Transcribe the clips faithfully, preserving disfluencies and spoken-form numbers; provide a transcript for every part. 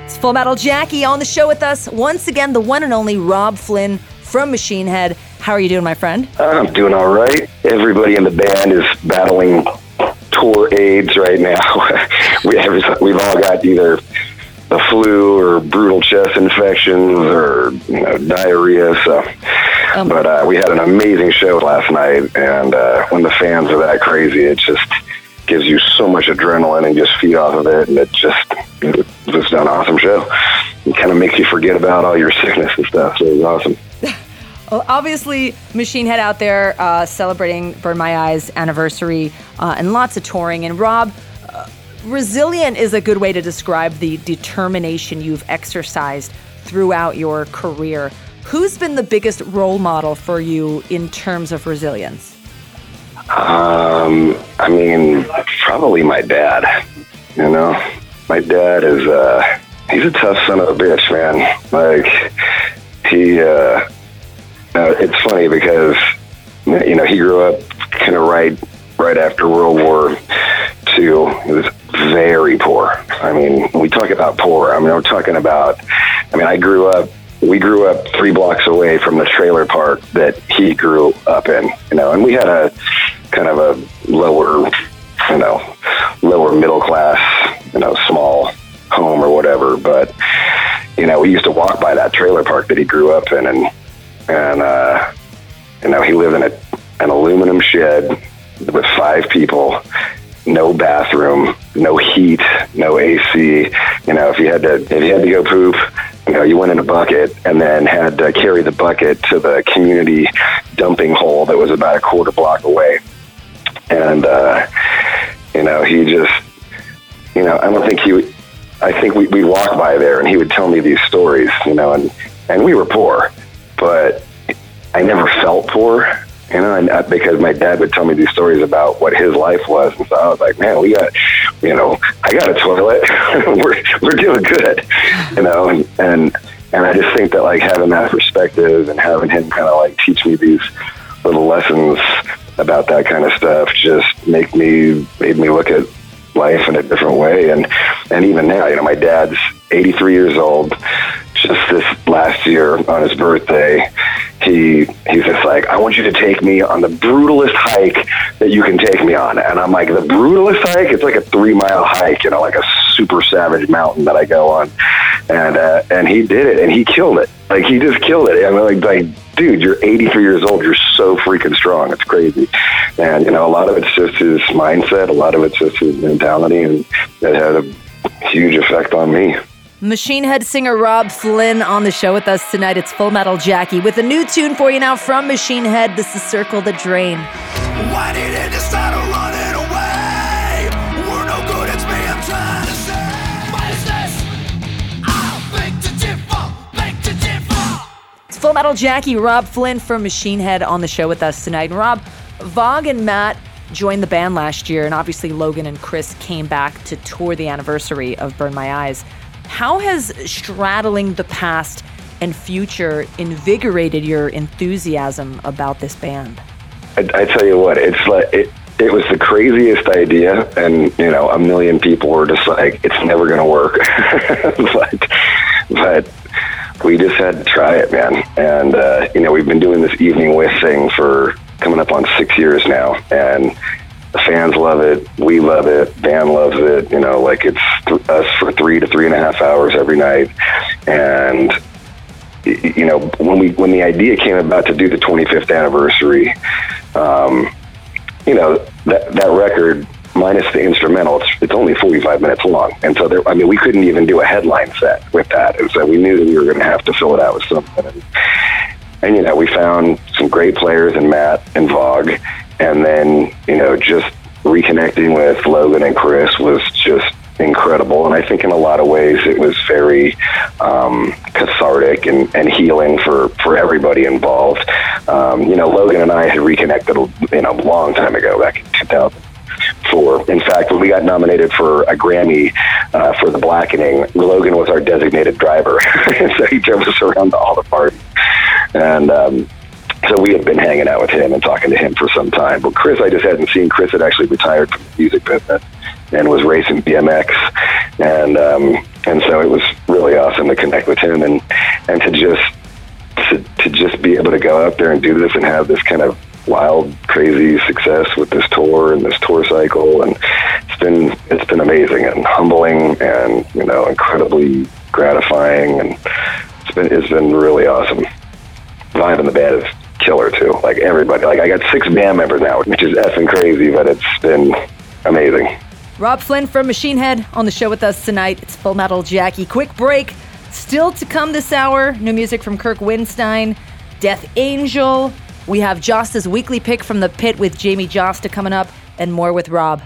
It's Full Metal Jackie on the show with us. Once again, the one and only Robb Flynn from Machine Head. How are you doing, my friend? I'm doing all right. Everybody in the band is battling tour AIDS right now. we have, we've all got either the flu or brutal chest infections or you know diarrhea. So, um, but uh, we had an amazing show last night, and uh, when the fans are that crazy, it just gives you so much adrenaline and just feed off of it, and it just it was just an awesome show. It kind of makes you forget about all your sickness and stuff. So it was awesome. Well, obviously, Machine Head out there uh, celebrating Burn My Eyes anniversary uh, and lots of touring. And Robb, uh, resilient is a good way to describe the determination you've exercised throughout your career. Who's been the biggest role model for you in terms of resilience? Um, I mean, probably my dad. You know, my dad is, uh, he's a tough son of a bitch, man. Like, he, uh, uh, it's funny because, you know, he grew up kind of right, right after World War Two. He was very poor. I mean, when we talk about poor, I mean, we're talking about, I mean, I grew up, we grew up three blocks away from the trailer park that he grew up in, you know, and we had a kind of a lower, you know, lower middle class, you know, small home or whatever. But, you know, we used to walk by that trailer park that he grew up in, and, and, uh, you know, he lived in a, an aluminum shed with five people, no bathroom, no heat, no A C. You know, if you had to, if you had to go poop, you know, you went in a bucket and then had to carry the bucket to the community dumping hole that was about a quarter block away. And, uh, you know, he just, you know, I don't think he would, I think we, we'd walk by there and he would tell me these stories, you know, and, and we were poor, but I never felt poor, you know, and, uh, because my dad would tell me these stories about what his life was. And so I was like, man, we got, you know, I got a toilet. we're, we're doing good, you know, and, and, and I just think that like having that perspective and having him kind of like teach me these little lessons about that kind of stuff just make me, made me look at life in a different way. And, and even now, you know, my dad's eighty-three years old. Just this last year on his birthday, he he's just like, I want you to take me on the brutalest hike that you can take me on. And I'm like, the brutalest hike? It's like a three mile hike, you know, like a super savage mountain that I go on. And uh, and he did it, and he killed it. Like, he just killed it. I mean, like, like, dude, you're eighty-three years old. You're so freaking strong. It's crazy. And, you know, a lot of it's just his mindset. A lot of it's just his mentality. And it had a huge effect on me. Machine Head singer Robb Flynn on the show with us tonight. It's Full Metal Jackie with a new tune for you now from Machine Head. This is Circle the Drain. Why did it decide to run it away? We're no good, it's me I'm trying to say. What is this? I'll beg to differ, beg to differ. It's Full Metal Jackie, Robb Flynn from Machine Head on the show with us tonight. And Robb, Vogue and Matt joined the band last year, and obviously Logan and Chris came back to tour the anniversary of Burn My Eyes. How has straddling the past and future invigorated your enthusiasm about this band? I, I tell you what, it's like it, it was the craziest idea, and you know, a million people were just like, "It's never going to work." but, but we just had to try it, man. And uh, you know, we've been doing this Evening With thing for coming up on six years now, and the fans love it. We love it. Band loves it. You know, like it's th- us for three to three and a half hours every night. And, you know, when we, when the idea came about to do the twenty-fifth anniversary, um, you know, that, that record minus the instrumental, it's, it's only forty-five minutes long. And so there, I mean, we couldn't even do a headline set with that. And so we knew that we were going to have to fill it out with something. And, and, you know, we found some great players in Matt and Vogue. And then, you know, just reconnecting with Logan and Chris was just incredible. And I think in a lot of ways it was very um, cathartic and, and healing for, for everybody involved. Um, you know, Logan and I had reconnected, you know, a long time ago, back in two thousand four. In fact, when we got nominated for a Grammy uh, for The Blackening, Logan was our designated driver. So he drove us around to all the parties. And, um, So we had been hanging out with him and talking to him for some time. But Chris, I just hadn't seen. Chris had actually retired from the music business and was racing B M X. And um, and so it was really awesome to connect with him and, and to just to, to just be able to go out there and do this and have this kind of wild, crazy success with this tour and this tour cycle. And it's been it's been amazing and humbling and, you know, incredibly gratifying, and it's been it's been really awesome. Vibe in the band is killer too. Like everybody, like I got six band members now, which is effing crazy, but it's been amazing. Robb Flynn from Machine Head on the show with us tonight. It's Full Metal Jackie. Quick break. Still to come this hour. New music from Kirk Windstein, Death Angel. We have Josta's weekly pick from the pit with Jamie Josta coming up, and more with Rob.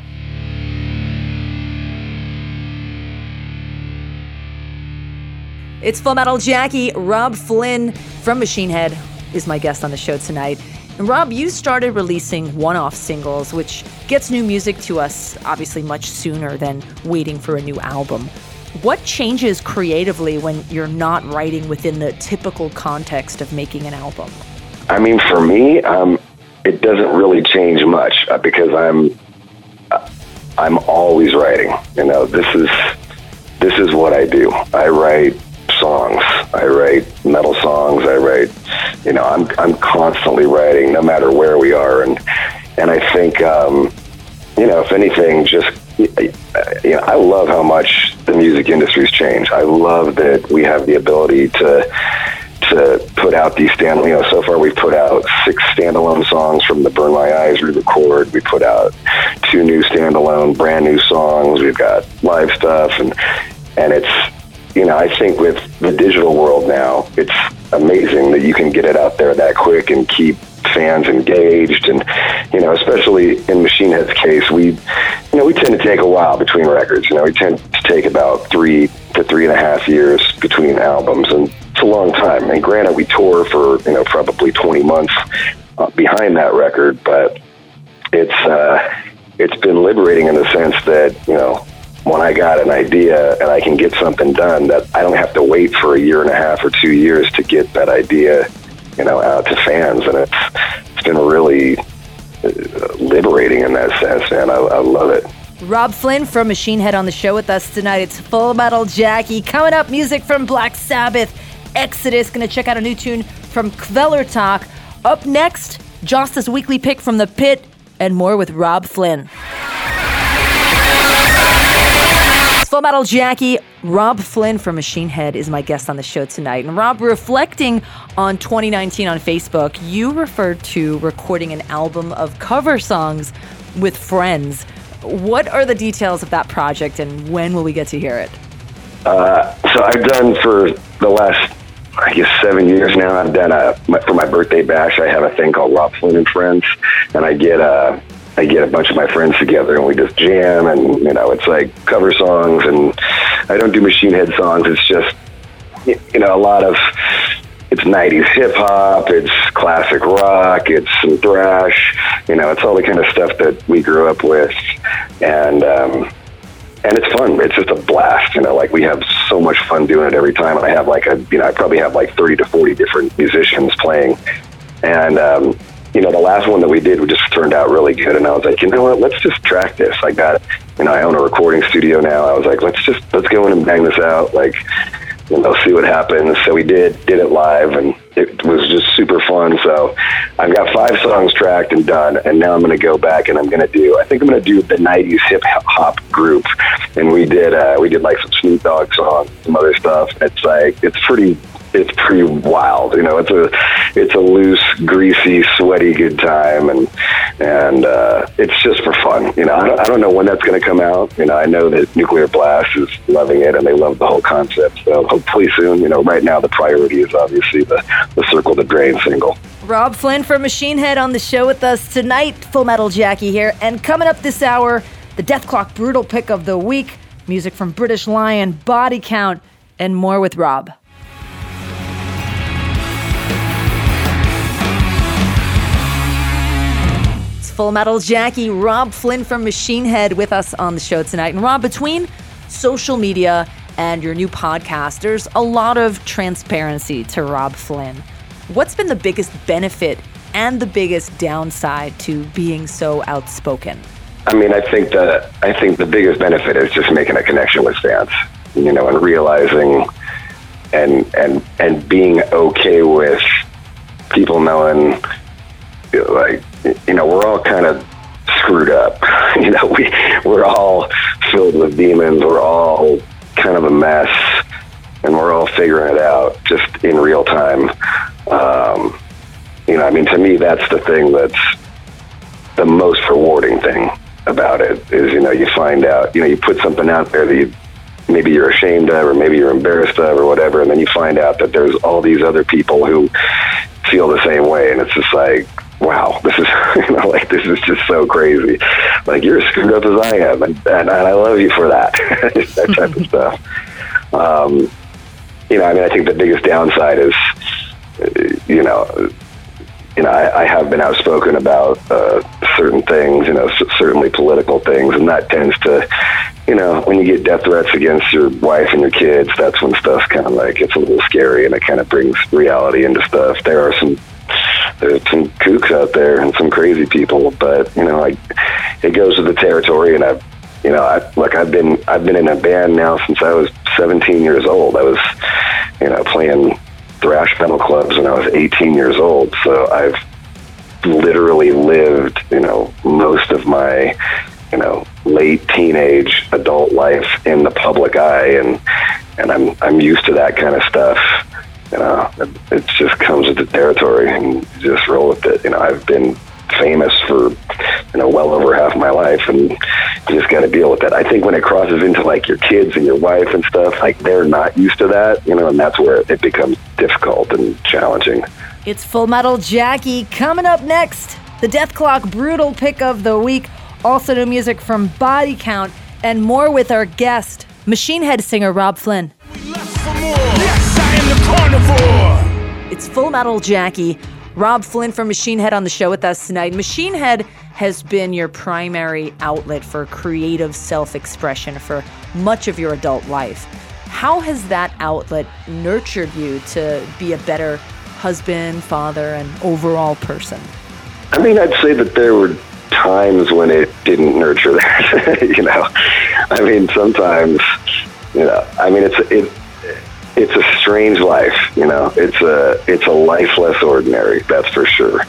It's Full Metal Jackie. Robb Flynn from Machine Head is my guest on the show tonight. And Rob, you started releasing one-off singles, which gets new music to us obviously much sooner than waiting for a new album. What changes creatively when you're not writing within the typical context of making an album? I mean, for me, um, it doesn't really change much uh, because I'm uh, I'm always writing. You know, this is this is what I do. I write songs. I write metal songs. I write, you know, I'm I'm constantly writing, no matter where we are, and and I think, um, you know, if anything, just you know, I love how much the music industry's changed. I love that we have the ability to to put out these stand. You know, so far we've put out six standalone songs from the Burn My Eyes re-record. We put out two new standalone, brand new songs. We've got live stuff, and and it's. You know, I think with the digital world now, it's amazing that you can get it out there that quick and keep fans engaged. And, you know, especially in Machine Head's case, we, you know, we tend to take a while between records. You know, we tend to take about three to three and a half years between albums. And it's a long time. And granted, we tour for, you know, probably twenty months uh, behind that record. But it's, uh, it's been liberating in the sense that, you know, when I got an idea and I can get something done, that I don't have to wait for a year and a half or two years to get that idea, you know, out to fans. And it's it's been really liberating in that sense, man. I, I love it. Robb Flynn from Machine Head on the show with us tonight. It's Full Metal Jackie. Coming up, music from Black Sabbath, Exodus. Going to check out a new tune from Kvelertak. Up next, Josta's weekly pick from the pit, and more with Robb Flynn. Full Metal Jackie. Robb Flynn from Machine Head is my guest on the show tonight. And Rob, reflecting on twenty nineteen on Facebook, you referred to recording an album of cover songs with friends. What are the details of that project, and when will we get to hear it? Uh, so I've done for the last, I guess, seven years now, I've done a, for my birthday bash, I have a thing called Robb Flynn and Friends, and I get a I get a bunch of my friends together and we just jam, and, you know, it's like cover songs, and I don't do Machine Head songs. It's just, you know, a lot of, it's nineties hip hop, it's classic rock, it's some thrash, you know, it's all the kind of stuff that we grew up with. And, um, and it's fun. It's just a blast, you know, like we have so much fun doing it every time. And I have like a, you know, I probably have like thirty to forty different musicians playing. And, um, you know, the last one that we did just turned out really good. And I was like, you know what, let's just track this. I got, you know, I own a recording studio now. I was like, let's just, let's go in and bang this out. Like, you know, see what happens. So we did, did it live, and it was just super fun. So I've got five songs tracked and done. And now I'm going to go back and I'm going to do, I think I'm going to do the nineties hip hop group. And we did, uh, we did like some Snoop Dogg songs, some other stuff. It's like, it's pretty, it's pretty wild, you know. It's a it's a loose, greasy, sweaty good time, and and uh, it's just for fun, you know. I don't, I don't know when that's going to come out. You know, I know that Nuclear Blast is loving it, and they love the whole concept. So hopefully soon. You know, right now the priority is obviously the the Circle the Drain single. Robb Flynn from Machine Head on the show with us tonight. Full Metal Jackie here, and coming up this hour, the Death Clock Brutal pick of the week, music from British Lion, Body Count, and more with Rob. Full Metal Jackie, Robb Flynn from Machine Head with us on the show tonight. And Rob, between social media and your new podcast, there's a lot of transparency to Robb Flynn. What's been the biggest benefit and the biggest downside to being so outspoken? I mean, I think that I think the biggest benefit is just making a connection with fans, you know, and realizing and and and being okay with people knowing, like, you know, we're all kind of screwed up. You know, we we're all filled with demons. We're all kind of a mess, and we're all figuring it out just in real time. Um, you know, I mean, to me, that's the thing that's the most rewarding thing about it is, you know, you find out, you know, you put something out there that you, maybe you're ashamed of, or maybe you're embarrassed of, or whatever, and then you find out that there's all these other people who feel the same way, and it's just like, wow, this is, you know, like, this is just so crazy. Like, you're as screwed up as I am, and, and, and I love you for that, that type of stuff. Um, you know, I mean, I think the biggest downside is, you know, you know, I, I have been outspoken about uh, certain things, you know, c- certainly political things, and that tends to, you know, when you get death threats against your wife and your kids, that's when stuff kind of like gets a little scary, and it kind of brings reality into stuff. There are some, there's some kooks out there and some crazy people, but, you know, like, it goes with the territory, and I've, you know, I, look, I've been, I've been in a band now since I was seventeen years old. I was, you know, playing thrash metal clubs when I was eighteen years old. So I've literally lived, you know, most of my, you know, late teenage adult life in the public eye, and and I'm I'm used to that kind of stuff. You know, it, it just comes with the territory, and you just roll with it. You know, I've been famous for, you know, well over half my life, and you just got to deal with that. I think when it crosses into like your kids and your wife and stuff, like, they're not used to that, you know, and that's where it becomes difficult and challenging. It's Full Metal Jackie coming up next. The Death Clock Brutal Pick of the Week. Also new music from Body Count, and more with our guest, Machine Head singer Robb Flynn. We left for more. Yes, I am the carnivore. It's Full Metal Jackie. Robb Flynn from Machine Head on the show with us tonight. Machine Head has been your primary outlet for creative self-expression for much of your adult life. How has that outlet nurtured you to be a better husband, father, and overall person? I mean, I'd say that there were times when it didn't nurture that. You know, I mean, sometimes, you know, I mean, it's it. It's a strange life, you know. It's a it's a life less ordinary, that's for sure.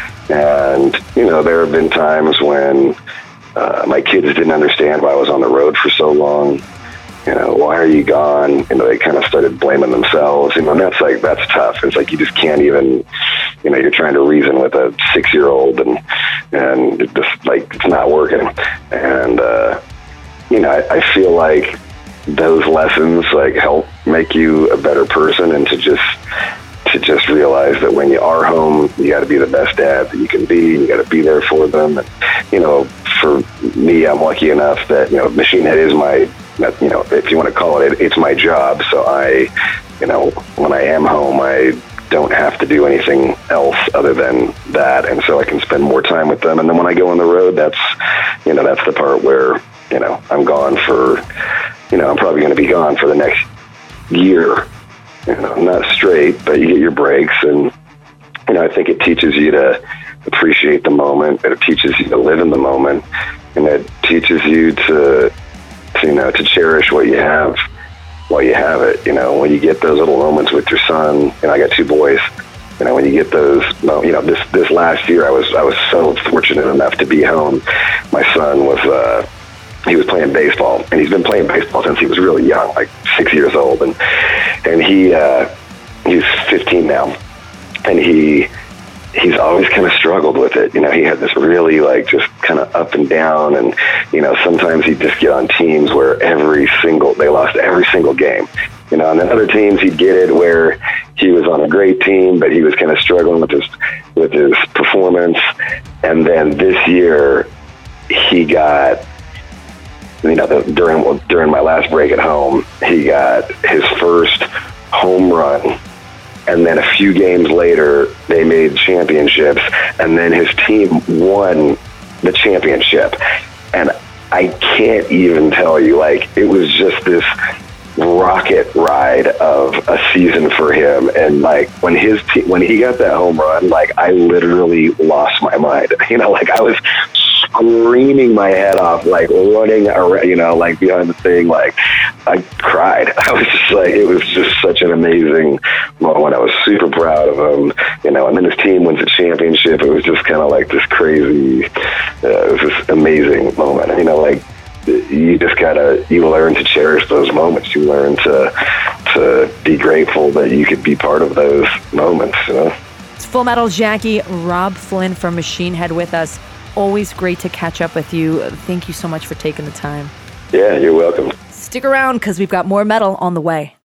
And, you know, there have been times when uh, my kids didn't understand why I was on the road for so long. You know, why are you gone? You know, they kind of started blaming themselves. You know, and that's like, that's tough. It's like you just can't even, you know, you're trying to reason with a six-year-old, and and it just, like, it's not working. And, uh, you know, I, I feel like those lessons, like, help make you a better person, and to just to just realize that when you are home, you got to be the best dad that you can be. You got to be there for them. And, you know, for me, I'm lucky enough that, you know, Machine Head is my, you know, if you want to call it, it's my job. So I, you know, when I am home, I don't have to do anything else other than that, and so I can spend more time with them. And then when I go on the road, that's, you know, that's the part where, you know, I'm gone for, you know, I'm probably going to be gone for the next year. You know, not straight, but you get your breaks, and, you know, I think it teaches you to appreciate the moment. It teaches you to live in the moment, and it teaches you to, to, you know, to cherish what you have while you have it. You know, when you get those little moments with your son, and I got two boys. You know, when you get those, you know, this this last year, I was I was so fortunate enough to be home. My son was. Uh, He was playing baseball, and he's been playing baseball since he was really young, like six years old. And and he uh, he's fifteen now, and he he's always kind of struggled with it. You know, he had this really, like, just kind of up and down, and, you know, sometimes he'd just get on teams where every single they lost every single game. You know, and then other teams he'd get it where he was on a great team, but he was kind of struggling with his with his performance. And then this year, he got. You know, the, during during my last break at home, he got his first home run, and then a few games later, they made championships, and then his team won the championship. And I can't even tell you, like, it was just this rocket ride of a season for him. And, like, when his te- when he got that home run, like, I literally lost my mind. You know, like, I was screaming my head off, like running around, you know, like behind the thing. Like I cried. I was just like, it was just such an amazing moment. I was super proud of him, you know, and then his team wins a championship. It was just kind of like this crazy, uh, it was this amazing moment. You know, like you just gotta, you learn to cherish those moments. You learn to, to be grateful that you could be part of those moments, you know. It's Full Metal Jackie, Robb Flynn from Machine Head with us. Always great to catch up with you. Thank you so much for taking the time. Yeah, you're welcome. Stick around because we've got more metal on the way.